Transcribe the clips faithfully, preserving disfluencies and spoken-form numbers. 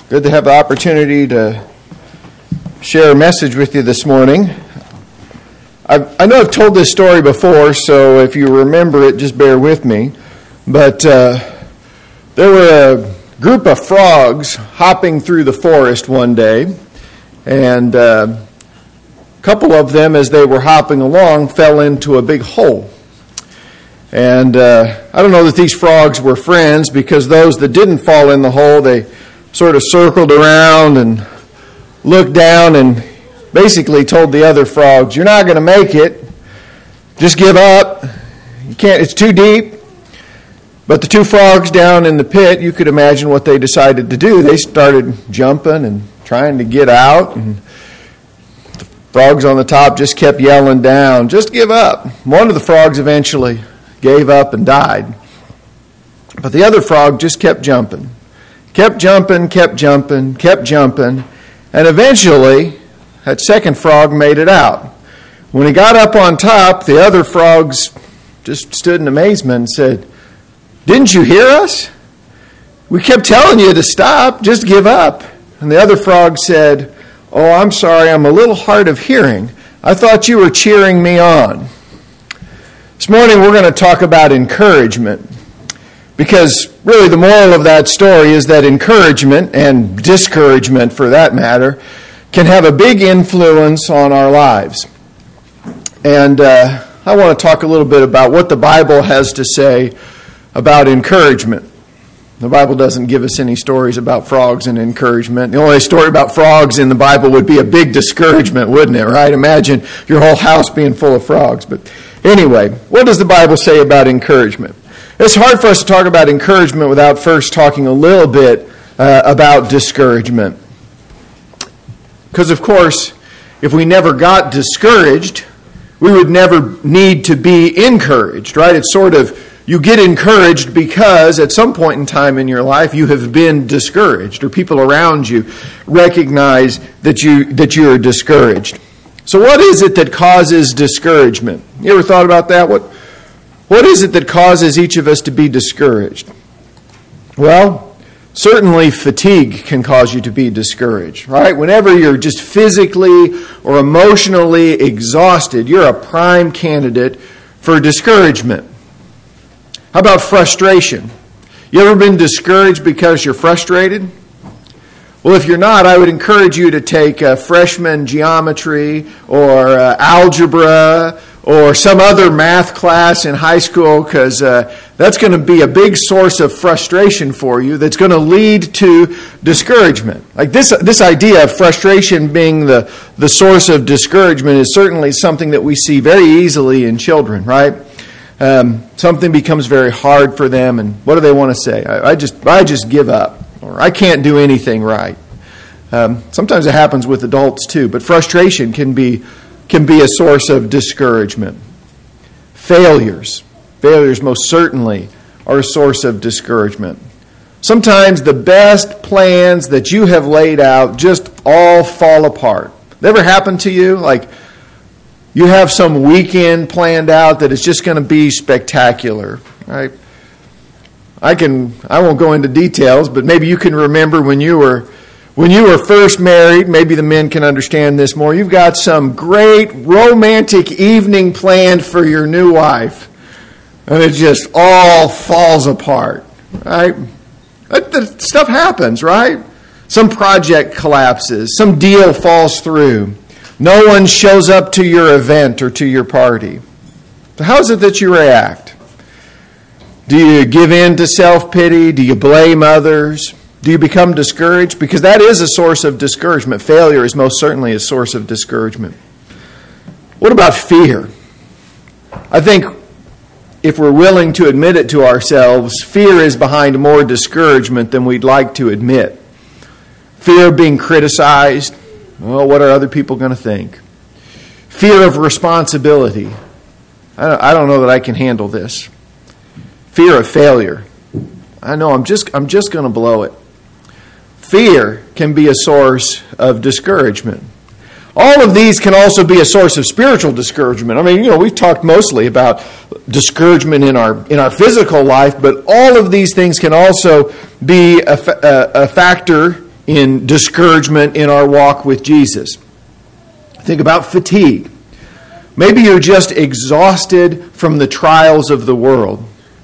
Good to have the opportunity to share a message with you this morning. I've, I know I've told this story before, so if you remember it, just bear with me. But uh, there were a group of frogs hopping through the forest one day, and uh, a couple of them, as they were hopping along, fell into a big hole. And uh, I don't know that these frogs were friends, because those that didn't fall in the hole, they sort of circled around and looked down and basically told the other frogs, "You're not going to make it. Just give up. You can't. It's too deep." But the two frogs down in the pit, you could imagine what they decided to do. They started jumping and trying to get out, and the frogs on the top just kept yelling down, "Just give up." One of the frogs eventually gave up and died. But the other frog just kept jumping. Kept jumping, kept jumping, kept jumping, and eventually that second frog made it out. When he got up on top, the other frogs just stood in amazement and said, "Didn't you hear us? We kept telling you to stop, just give up." And the other frog said, "Oh, I'm sorry, I'm a little hard of hearing. I thought you were cheering me on." This morning we're going to talk about encouragement. Because really the moral of that story is that encouragement, and discouragement for that matter, can have a big influence on our lives. And uh, I want to talk a little bit about what the Bible has to say about encouragement. The Bible doesn't give us any stories about frogs and encouragement. The only story about frogs in the Bible would be a big discouragement, wouldn't it, right? Imagine your whole house being full of frogs. But anyway, what does the Bible say about encouragement? It's hard for us to talk about encouragement without first talking a little bit uh, about discouragement. Because, of course, if we never got discouraged, we would never need to be encouraged, right? It's sort of, you get encouraged because at some point in time in your life you have been discouraged, or people around you recognize that you that you are discouraged. So what is it that causes discouragement? You ever thought about that? What What is it that causes each of us to be discouraged? Well, certainly fatigue can cause you to be discouraged, right? Whenever you're just physically or emotionally exhausted, you're a prime candidate for discouragement. How about frustration? You ever been discouraged because you're frustrated? Well, if you're not, I would encourage you to take uh, freshman geometry or uh, algebra or some other math class in high school, because uh, that's going to be a big source of frustration for you that's going to lead to discouragement. Like this this idea of frustration being the, the source of discouragement is certainly something that we see very easily in children, right? Um, something becomes very hard for them, and what do they want to say? I, I just I just give up, or I can't do anything right. Um, sometimes it happens with adults too, but frustration can be can be a source of discouragement. Failures. Failures most certainly are a source of discouragement. Sometimes the best plans that you have laid out just all fall apart. That ever happened to you? Like you have some weekend planned out that is just going to be spectacular, right? I can I won't go into details, but maybe you can remember when you were When you were first married, maybe the men can understand this more, you've got some great romantic evening planned for your new wife, and it just all falls apart, right? That stuff happens, right? Some project collapses, some deal falls through, no one shows up to your event or to your party. So how is it that you react? Do you give in to self-pity? Do you blame others? Do you become discouraged? Because that is a source of discouragement. Failure is most certainly a source of discouragement. What about fear? I think if we're willing to admit it to ourselves, fear is behind more discouragement than we'd like to admit. Fear of being criticized. Well, what are other people going to think? Fear of responsibility. I don't know that I can handle this. Fear of failure. I know I'm just I'm just going to blow it. Fear can be a source of discouragement. All of these can also be a source of spiritual discouragement. I mean, you know, we've talked mostly about discouragement in our in our physical life, but all of these things can also be a, a, a factor in discouragement in our walk with Jesus. Think about fatigue. Maybe you're just exhausted from the trials of the world.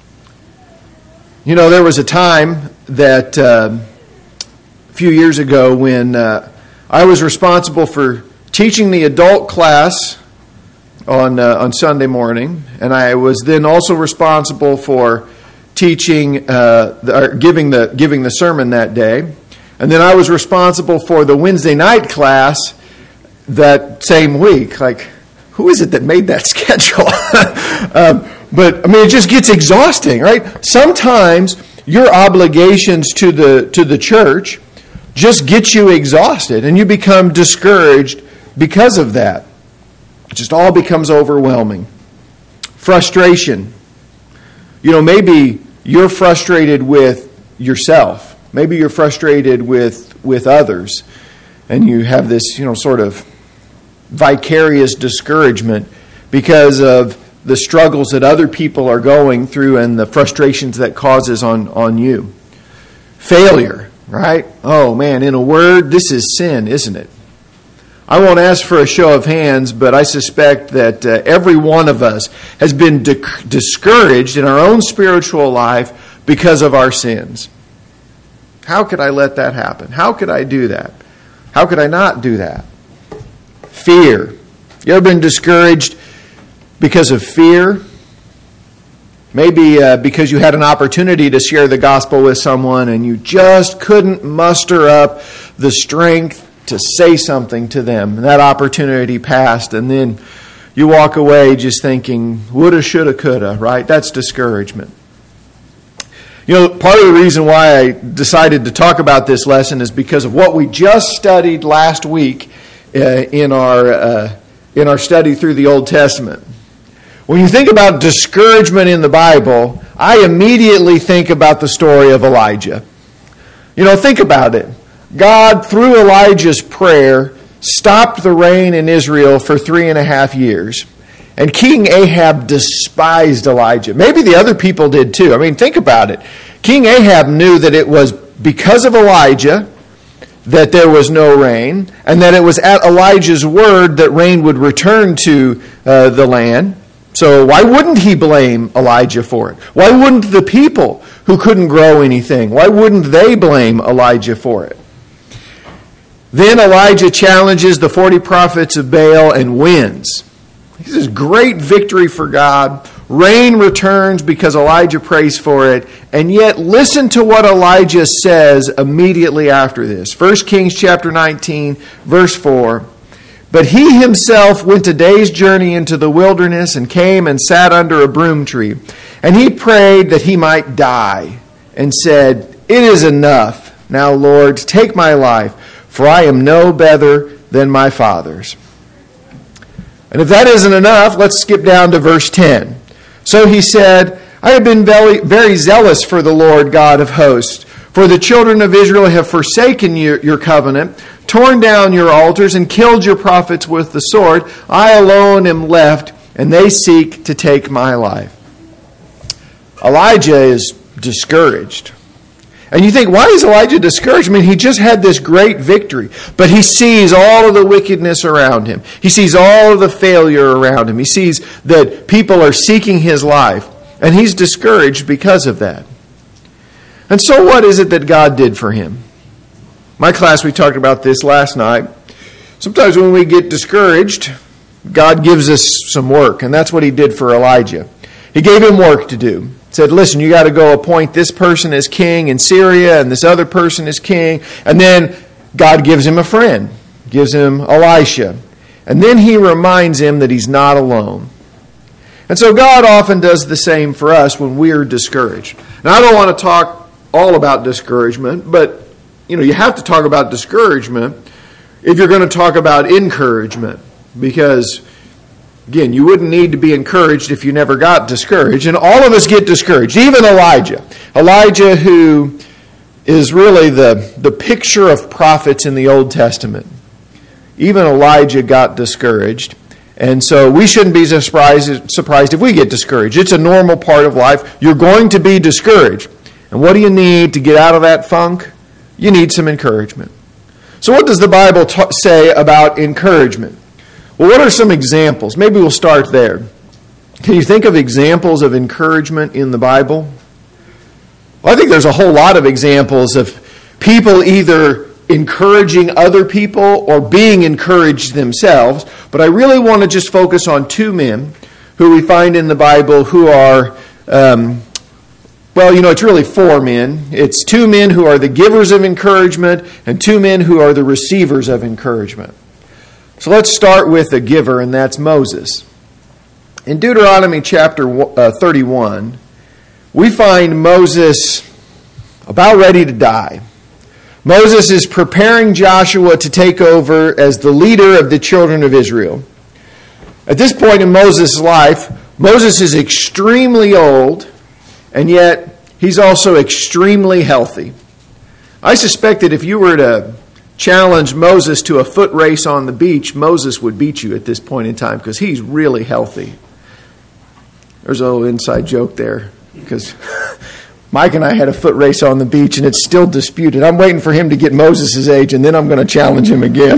You know, there was a time that uh, a few years ago when uh, I was responsible for teaching the adult class on uh, on Sunday morning, and I was then also responsible for teaching, uh, or giving the giving the sermon that day, and then I was responsible for the Wednesday night class that same week. Like, who is it that made that schedule? um, but I mean, it just gets exhausting, right? Sometimes your obligations to the to the church just get you exhausted, and you become discouraged because of that. It just all becomes overwhelming. Frustration. You know, maybe you're frustrated with yourself. Maybe you're frustrated with, with others. And you have this, you know, sort of vicarious discouragement because of the struggles that other people are going through and the frustrations that causes on, on you. Failure, right? Oh man, in a word, this is sin, isn't it? I won't ask for a show of hands, but I suspect that uh, every one of us has been di- discouraged in our own spiritual life because of our sins. How could I let that happen? How could I do that? How could I not do that? Fear. You ever been discouraged because of fear? Maybe uh, because you had an opportunity to share the gospel with someone and you just couldn't muster up the strength to say something to them. And that opportunity passed, and then you walk away just thinking, woulda, shoulda, coulda, right? That's discouragement. You know, part of the reason why I decided to talk about this lesson is because of what we just studied last week uh, in our uh, in our study through the Old Testament. When you think about discouragement in the Bible, I immediately think about the story of Elijah. You know, think about it. God, through Elijah's prayer, stopped the rain in Israel for three and a half years. And King Ahab despised Elijah. Maybe the other people did too. I mean, think about it. King Ahab knew that it was because of Elijah that there was no rain, and that it was at Elijah's word that rain would return to uh, the land. So why wouldn't he blame Elijah for it? Why wouldn't the people who couldn't grow anything, why wouldn't they blame Elijah for it? Then Elijah challenges the forty prophets of Baal and wins. This is great victory for God. Rain returns because Elijah prays for it. And yet, listen to what Elijah says immediately after this. First Kings chapter nineteen, verse four. But he himself went a day's journey into the wilderness and came and sat under a broom tree. And he prayed that he might die and said, "It is enough. Now, Lord, take my life, for I am no better than my fathers." And if that isn't enough, let's skip down to verse ten. So he said, "I have been very, very zealous for the Lord God of hosts. For the children of Israel have forsaken your, your covenant, torn down your altars, and killed your prophets with the sword. I alone am left, and they seek to take my life." Elijah is discouraged. And you think, why is Elijah discouraged? I mean, he just had this great victory. But he sees all of the wickedness around him. He sees all of the failure around him. He sees that people are seeking his life. And he's discouraged because of that. And so what is it that God did for him? My class, we talked about this last night. Sometimes when we get discouraged, God gives us some work. And that's what he did for Elijah. He gave him work to do. Said, listen, you got to go appoint this person as king in Syria and this other person as king. And then God gives him a friend, gives him Elisha. And then he reminds him that he's not alone. And so God often does the same for us when we're discouraged. Now, I don't want to talk all about discouragement, but you know, you have to talk about discouragement if you're going to talk about encouragement. Because again, you wouldn't need to be encouraged if you never got discouraged. And all of us get discouraged. Even Elijah. Elijah, who is really the, the picture of prophets in the Old Testament. Even Elijah got discouraged. And so we shouldn't be surprised, surprised if we get discouraged. It's a normal part of life. You're going to be discouraged. And what do you need to get out of that funk? You need some encouragement. So what does the Bible ta- say about encouragement? Well, what are some examples? Maybe we'll start there. Can you think of examples of encouragement in the Bible? Well, I think there's a whole lot of examples of people either encouraging other people or being encouraged themselves, but I really want to just focus on two men who we find in the Bible who are, um, well, you know, it's really four men. It's two men who are the givers of encouragement and two men who are the receivers of encouragement. So let's start with the giver, and that's Moses. In Deuteronomy chapter thirty-one, we find Moses about ready to die. Moses is preparing Joshua to take over as the leader of the children of Israel. At this point in Moses' life, Moses is extremely old, and yet he's also extremely healthy. I suspect that if you were to challenge Moses to a foot race on the beach, Moses would beat you at this point in time because he's really healthy. There's a little inside joke there because Mike and I had a foot race on the beach and it's still disputed. I'm waiting for him to get Moses' age and then I'm going to challenge him again.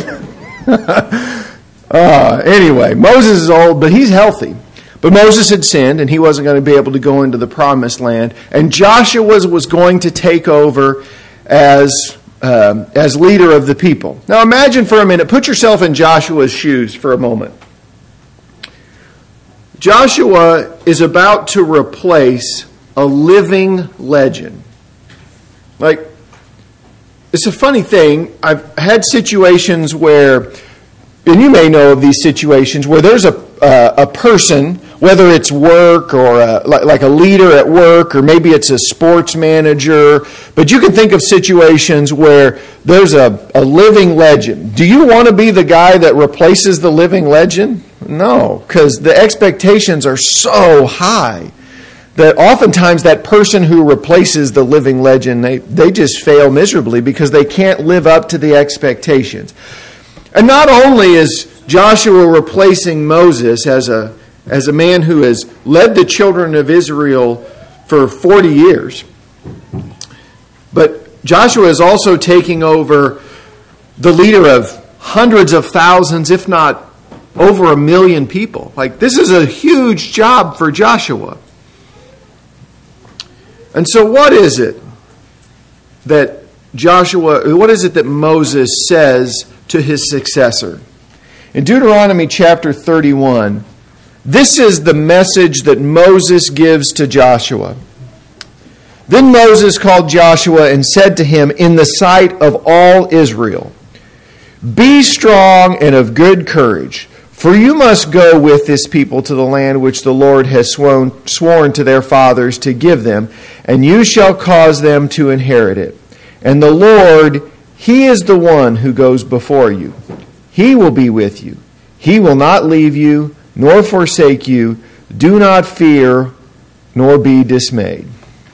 uh, anyway, Moses is old, but he's healthy. But Moses had sinned and he wasn't going to be able to go into the promised land. And Joshua was, was going to take over as, uh, as leader of the people. Now imagine for a minute, put yourself in Joshua's shoes for a moment. Joshua is about to replace a living legend. Like, it's a funny thing. I've had situations where, and you may know of these situations, where there's a uh, a person, whether it's work or a, like, like a leader at work, or maybe it's a sports manager, but you can think of situations where there's a, a living legend. Do you want to be the guy that replaces the living legend? No, because the expectations are so high that oftentimes that person who replaces the living legend, they, they just fail miserably because they can't live up to the expectations. And not only is Joshua replacing Moses as a, as a man who has led the children of Israel for forty years, but Joshua is also taking over the leader of hundreds of thousands, if not over a million people. Like, this is a huge job for Joshua. And so what is it that Joshua, what is it that Moses says to his successor? In Deuteronomy chapter thirty-one, this is the message that Moses gives to Joshua. Then Moses called Joshua and said to him in the sight of all Israel, "Be strong and of good courage, for you must go with this people to the land which the Lord has sworn, sworn to their fathers to give them, and you shall cause them to inherit it. And the Lord, He is the one who goes before you. He will be with you. He will not leave you, nor forsake you. Do not fear, nor be dismayed."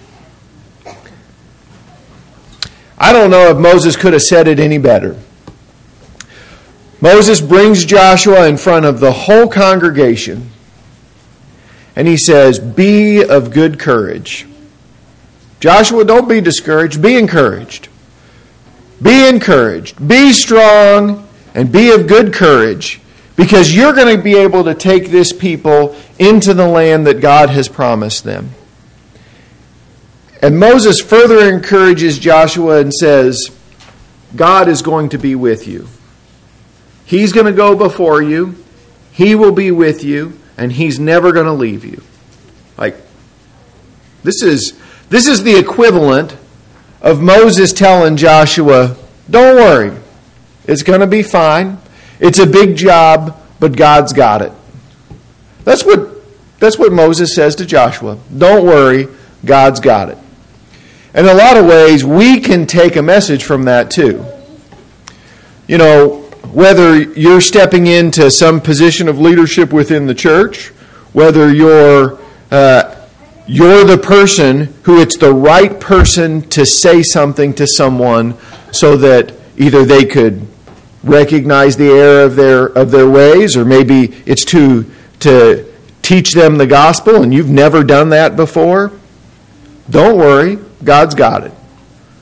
I don't know if Moses could have said it any better. Moses brings Joshua in front of the whole congregation, and he says, "Be of good courage." Joshua, don't be discouraged. Be encouraged. Be encouraged. Be strong and be of good courage, because you're going to be able to take this people into the land that God has promised them. And Moses further encourages Joshua and says, God is going to be with you. He's going to go before you. He will be with you, and He's never going to leave you. Like, this is this is the equivalent of Moses telling Joshua, don't worry, it's going to be fine. It's a big job, but God's got it. That's what that's what Moses says to Joshua. Don't worry, God's got it. In a lot of ways, we can take a message from that too. You know, whether you're stepping into some position of leadership within the church, whether you're uh, you're the person who it's the right person to say something to someone so that either they could recognize the error of their of their ways, or maybe it's to to teach them the gospel and you've never done that before. Don't worry, God's got it.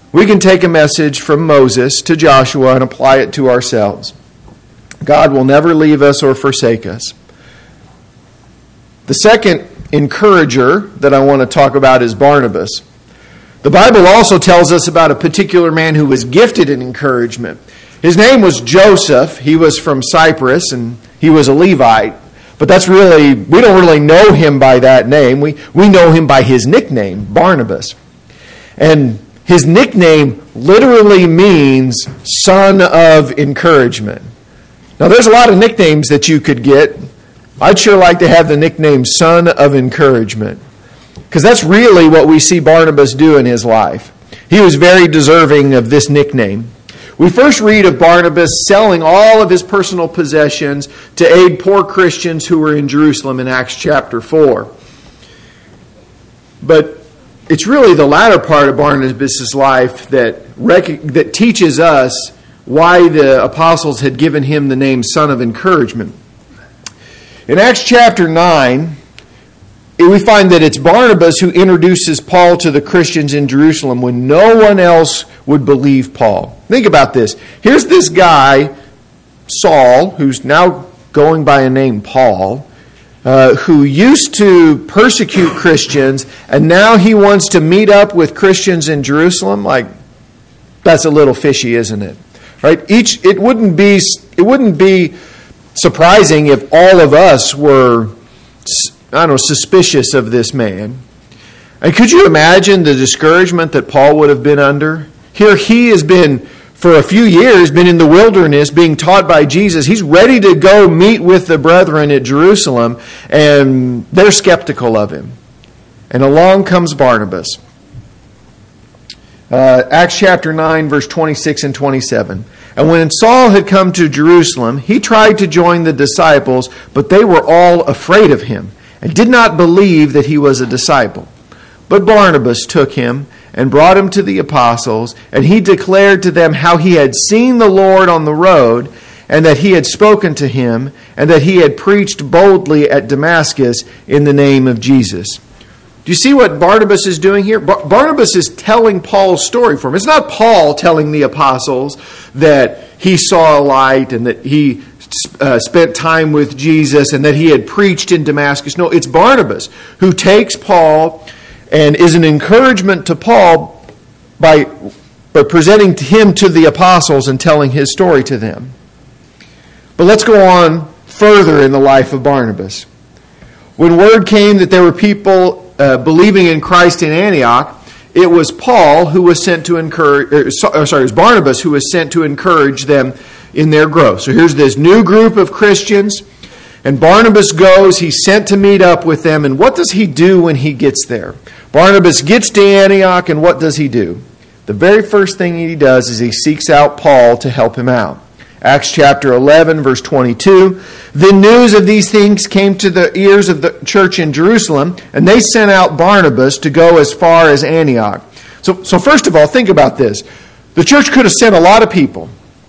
We can take a message from Moses to Joshua and apply it to ourselves. God will never leave us or forsake us. The second encourager that I want to talk about is Barnabas. The Bible also tells us about a particular man who was gifted in encouragement. His name was Joseph. He was from Cyprus, and he was a Levite. But that's really, we don't really know him by that name. We, we know him by his nickname, Barnabas. And his nickname literally means son of encouragement. Now, there's a lot of nicknames that you could get. I'd sure like to have the nickname son of encouragement, because that's really what we see Barnabas do in his life. He was very deserving of this nickname. We first read of Barnabas selling all of his personal possessions to aid poor Christians who were in Jerusalem in Acts chapter four. But it's really the latter part of Barnabas' life that, rec- that teaches us why the apostles had given him the name Son of Encouragement. In Acts chapter nine, we find that it's Barnabas who introduces Paul to the Christians in Jerusalem when no one else would believe Paul. Think about this. Here's this guy, Saul, who's now going by a name Paul, uh, who used to persecute Christians, and now he wants to meet up with Christians in Jerusalem. Like, that's a little fishy, isn't it? Right? Each it wouldn't be it wouldn't be surprising if all of us were, I don't know, suspicious of this man. And could you imagine the discouragement that Paul would have been under? Here he has been, for a few years, been in the wilderness being taught by Jesus. He's ready to go meet with the brethren at Jerusalem, and they're skeptical of him. And along comes Barnabas. Uh, Acts chapter nine, verse twenty-six and twenty-seven. And when Saul had come to Jerusalem, he tried to join the disciples, but they were all afraid of him and did not believe that he was a disciple. But Barnabas took him and brought him to the apostles, and he declared to them how he had seen the Lord on the road, and that he had spoken to him, and that he had preached boldly at Damascus in the name of Jesus. Do you see what Barnabas is doing here? Bar- Barnabas is telling Paul's story for him. It's not Paul telling the apostles that he saw a light and that he uh, spent time with Jesus and that he had preached in Damascus. No, it's Barnabas who takes Paul and is an encouragement to Paul by, by presenting him to the apostles and telling his story to them. But let's go on further in the life of Barnabas. When word came that there were people Uh, believing in Christ in Antioch, it was Paul who was sent to encourage, or, sorry, it was Barnabas who was sent to encourage them in their growth. So here's this new group of Christians, and Barnabas goes, he's sent to meet up with them, and what does he do when he gets there? Barnabas gets to Antioch, and what does he do? The very first thing he does is he seeks out Paul to help him out. Acts chapter eleven, verse twenty-two. Then news of these things came to the ears of the church in Jerusalem, and they sent out Barnabas to go as far as Antioch. So, so first of all, think about this. The church could have sent a lot of people.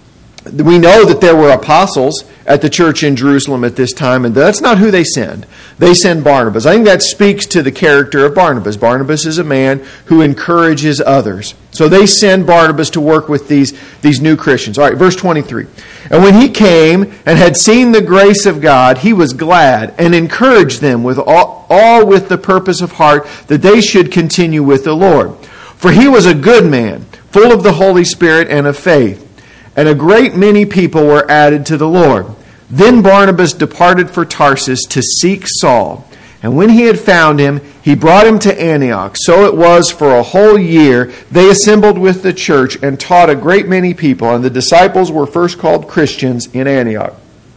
We know that there were apostles at the church in Jerusalem at this time, and that's not who they send. They send Barnabas. I think that speaks to the character of Barnabas. Barnabas is a man who encourages others. So they send Barnabas to work with these, these new Christians. All right, verse twenty-three. And when he came and had seen the grace of God, he was glad and encouraged them with all, all with the purpose of heart that they should continue with the Lord. For he was a good man, full of the Holy Spirit and of faith. And a great many people were added to the Lord. Then Barnabas departed for Tarsus to seek Saul. And when he had found him, he brought him to Antioch. So it was for a whole year they assembled with the church and taught a great many people. And the disciples were first called Christians in Antioch.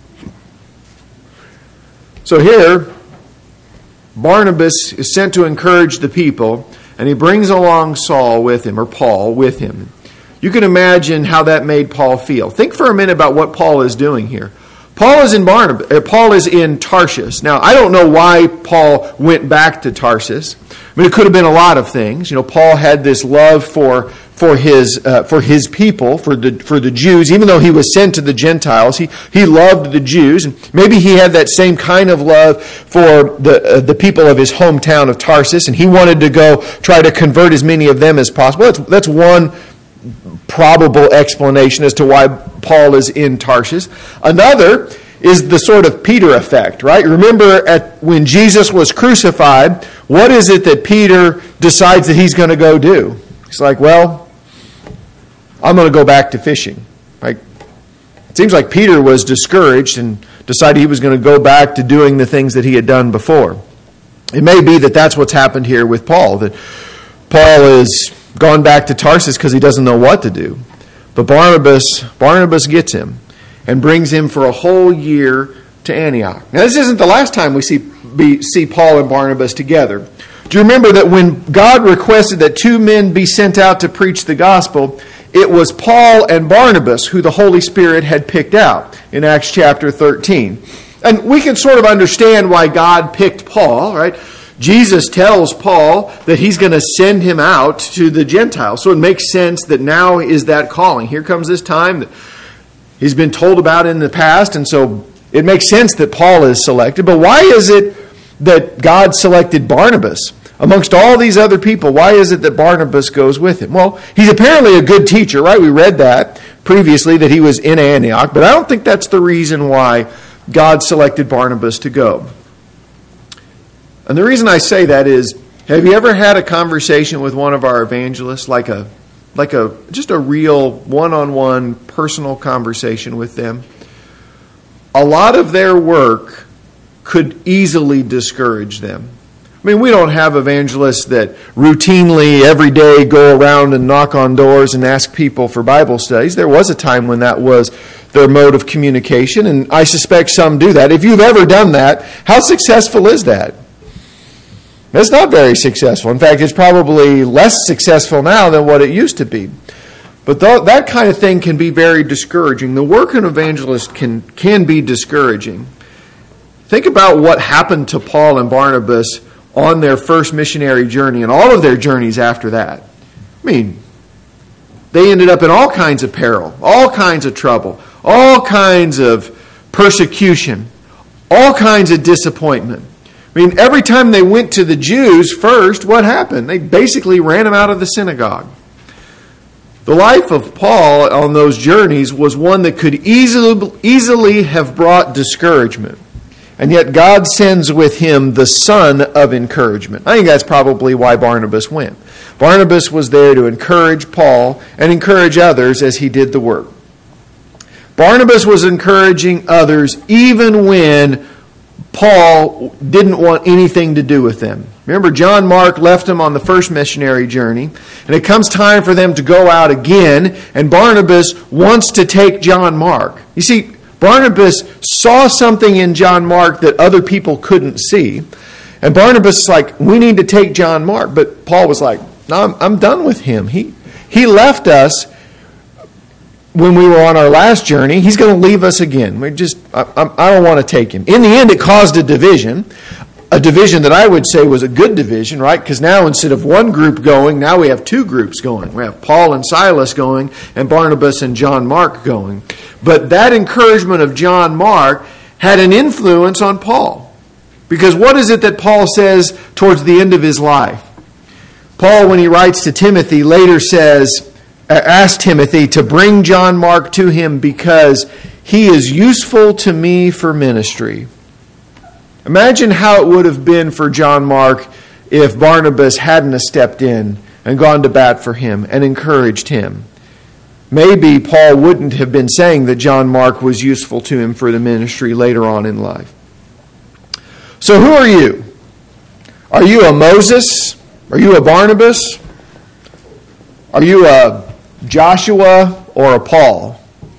So here, Barnabas is sent to encourage the people, and he brings along Saul with him, or Paul with him. You can imagine how that made Paul feel. Think for a minute about what Paul is doing here. Paul is in Barnabas. Uh, Paul is in Tarsus. Now, I don't know why Paul went back to Tarsus. I mean, it could have been a lot of things. You know, Paul had this love for for his uh, for his people, for the for the Jews. Even though he was sent to the Gentiles, he he loved the Jews, and maybe he had that same kind of love for the uh, the people of his hometown of Tarsus, and he wanted to go try to convert as many of them as possible. That's that's one probable explanation as to why Paul is in Tarshish. Another is the sort of Peter effect, right? Remember at when Jesus was crucified, what is it that Peter decides that he's going to go do? He's like, well, I'm going to go back to fishing. Like, it seems like Peter was discouraged and decided he was going to go back to doing the things that he had done before. It may be that that's what's happened here with Paul, that Paul has gone back to Tarsus because he doesn't know what to do. But Barnabas, Barnabas gets him and brings him for a whole year to Antioch. Now, this isn't the last time we see, be, see Paul and Barnabas together. Do you remember that when God requested that two men be sent out to preach the gospel, it was Paul and Barnabas who the Holy Spirit had picked out in Acts chapter thirteen. And we can sort of understand why God picked Paul, right? Jesus tells Paul that he's going to send him out to the Gentiles. So it makes sense that now is that calling. Here comes this time that he's been told about in the past, and so it makes sense that Paul is selected. But why is it that God selected Barnabas amongst all these other people? Why is it that Barnabas goes with him? Well, he's apparently a good teacher, right? We read that previously, that he was in Antioch, but I don't think that's the reason why God selected Barnabas to go. And the reason I say that is, have you ever had a conversation with one of our evangelists, like a, like a, just a real one-on-one personal conversation with them? A lot of their work could easily discourage them. I mean, we don't have evangelists that routinely every day go around and knock on doors and ask people for Bible studies. There was a time when that was their mode of communication, and I suspect some do that. If you've ever done that, how successful is that? It's not very successful. In fact, it's probably less successful now than what it used to be. But th- that kind of thing can be very discouraging. The work of an evangelist can, can be discouraging. Think about what happened to Paul and Barnabas on their first missionary journey and all of their journeys after that. I mean, they ended up in all kinds of peril, all kinds of trouble, all kinds of persecution, all kinds of disappointment. I mean, every time they went to the Jews first, what happened? They basically ran them out of the synagogue. The life of Paul on those journeys was one that could easily, easily have brought discouragement. And yet God sends with him the son of encouragement. I think that's probably why Barnabas went. Barnabas was there to encourage Paul and encourage others as he did the work. Barnabas was encouraging others even when Paul didn't want anything to do with them. Remember, John Mark left them on the first missionary journey, and it comes time for them to go out again, and Barnabas wants to take John Mark. You see, Barnabas saw something in John Mark that other people couldn't see, and Barnabas is like, we need to take John Mark. But Paul was like, no, I'm, I'm done with him. He, he left us when we were on our last journey. He's going to leave us again. We just, I, I don't want to take him. In the end, it caused a division, a division that I would say was a good division, right? Because now instead of one group going, now we have two groups going. We have Paul and Silas going, and Barnabas and John Mark going. But that encouragement of John Mark had an influence on Paul. Because what is it that Paul says towards the end of his life? Paul, when he writes to Timothy, later says, asked Timothy to bring John Mark to him because he is useful to me for ministry. Imagine how it would have been for John Mark if Barnabas hadn't stepped in and gone to bat for him and encouraged him. Maybe Paul wouldn't have been saying that John Mark was useful to him for the ministry later on in life. So who are you? Are you a Moses? Are you a Barnabas? Are you a Joshua or a Paul?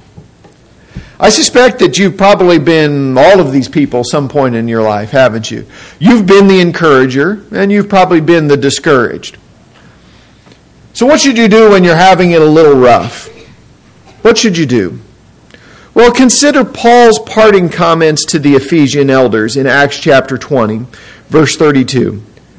I suspect that you've probably been all of these people some point in your life, haven't you? You've been the encourager, and you've probably been the discouraged. So what should you do when you're having it a little rough? What should you do? Well, consider Paul's parting comments to the Ephesian elders in Acts chapter twenty, verse thirty-two.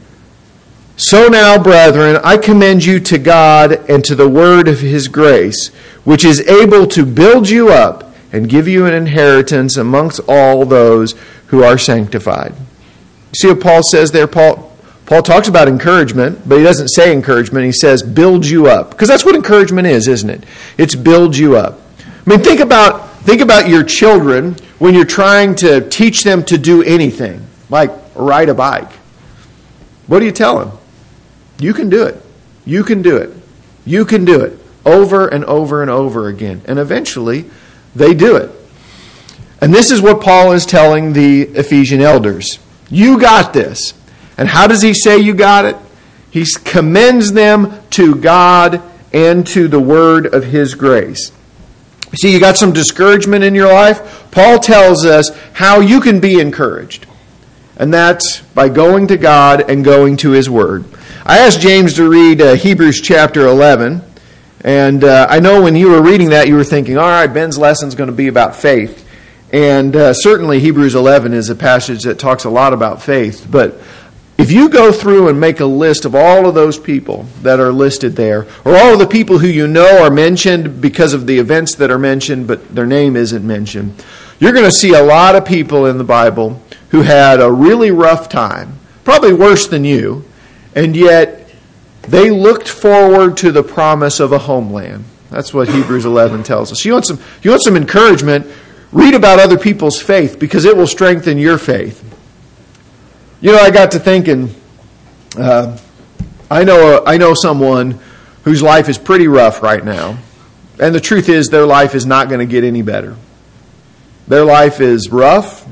So now, brethren, I commend you to God and to the word of his grace, which is able to build you up and give you an inheritance amongst all those who are sanctified. You see what Paul says there? Paul, Paul talks about encouragement, but he doesn't say encouragement. He says build you up. Because that's what encouragement is, isn't it? It's build you up. I mean, think about think about your children when you're trying to teach them to do anything, like ride a bike. What do you tell them? You can do it. You can do it. You can do it. Over and over and over again. And eventually, they do it. And this is what Paul is telling the Ephesian elders. You got this. And how does he say you got it? He commends them to God and to the word of his grace. See, you got some discouragement in your life? Paul tells us how you can be encouraged. And that's by going to God and going to his word. I asked James to read uh, Hebrews chapter eleven. And uh, I know when you were reading that, you were thinking, all right, Ben's lesson is going to be about faith. And uh, certainly Hebrews eleven is a passage that talks a lot about faith. But if you go through and make a list of all of those people that are listed there, or all of the people who you know are mentioned because of the events that are mentioned, but their name isn't mentioned, you're going to see a lot of people in the Bible who had a really rough time, probably worse than you, and yet they looked forward to the promise of a homeland. That's what Hebrews eleven tells us. You want some, you want some encouragement? Read about other people's faith, because it will strengthen your faith. You know, I got to thinking, uh, I know I know someone whose life is pretty rough right now. And the truth is, their life is not going to get any better. Their life is rough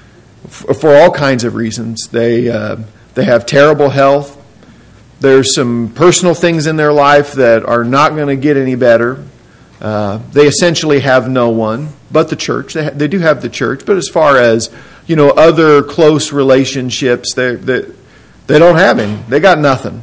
f- for all kinds of reasons. They uh, they have terrible health. There's some personal things in their life that are not going to get any better. Uh, they essentially have no one but the church. They, ha- they do have the church, but as far as, you know, other close relationships, they they they don't have any. They got nothing.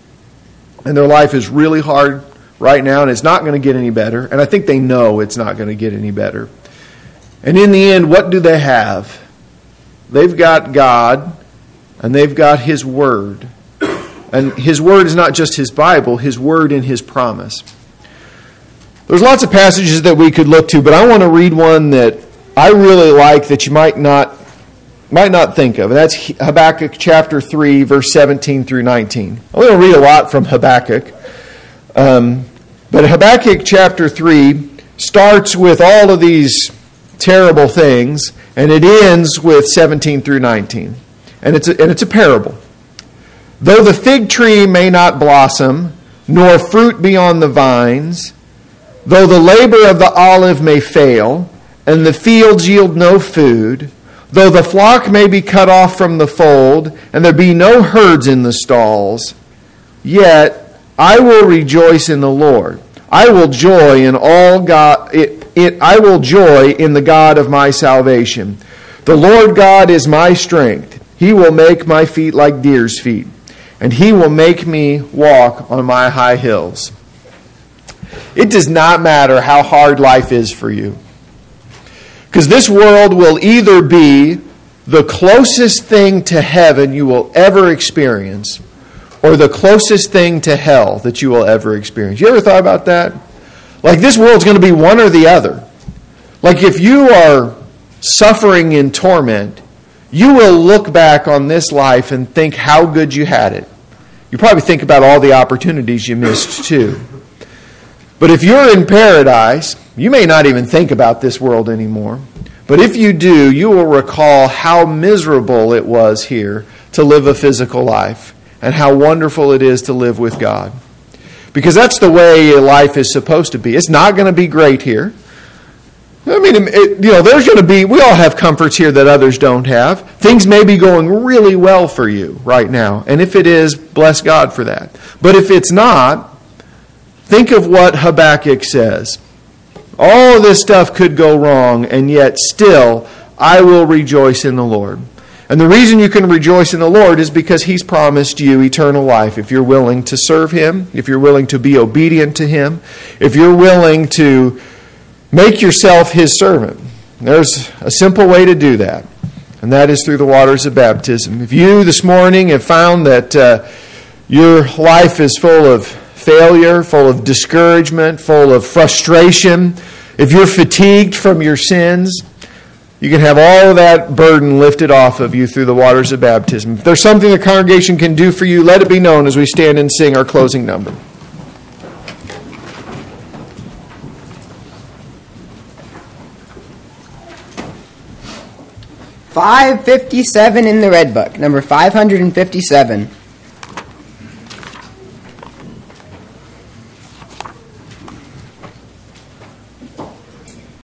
And their life is really hard right now, and it's not going to get any better. And I think they know it's not going to get any better. And in the end, what do they have? They've got God, and they've got his word. And his word is not just his Bible, his word and his promise. There's lots of passages that we could look to, but I want to read one that I really like that you might not might not think of. And that's Habakkuk chapter three, verse seventeen through nineteen. I'm going to read a lot from Habakkuk. Um, but Habakkuk chapter three starts with all of these terrible things, and it ends with seventeen through nineteen. And it's a, and it's a parable. Though the fig tree may not blossom, nor fruit be on the vines, though the labor of the olive may fail, and the fields yield no food, though the flock may be cut off from the fold, and there be no herds in the stalls, yet I will rejoice in the Lord. I will joy in all God. It, it, I will joy in the God of my salvation. The Lord God is my strength. He will make my feet like deer's feet, and he will make me walk on my high hills. It does not matter how hard life is for you, because this world will either be the closest thing to heaven you will ever experience, or the closest thing to hell that you will ever experience. You ever thought about that? Like, this world's going to be one or the other. Like, if you are suffering in torment, you will look back on this life and think how good you had it. You probably think about all the opportunities you missed too. But if you're in paradise, you may not even think about this world anymore. But if you do, you will recall how miserable it was here to live a physical life, and how wonderful it is to live with God. Because that's the way life is supposed to be. It's not going to be great here. I mean, it, you know, there's going to be, we all have comforts here that others don't have. Things may be going really well for you right now. And if it is, bless God for that. But if it's not, think of what Habakkuk says. All of this stuff could go wrong, and yet still, I will rejoice in the Lord. And the reason you can rejoice in the Lord is because he's promised you eternal life if you're willing to serve him, if you're willing to be obedient to him, if you're willing to make yourself his servant. There's a simple way to do that, and that is through the waters of baptism. If you this morning have found that uh, your life is full of failure, full of discouragement, full of frustration, if you're fatigued from your sins, you can have all of that burden lifted off of you through the waters of baptism. If there's something the congregation can do for you, let it be known as we stand and sing our closing number. five fifty-seven in the Red Book, number five hundred fifty-seven.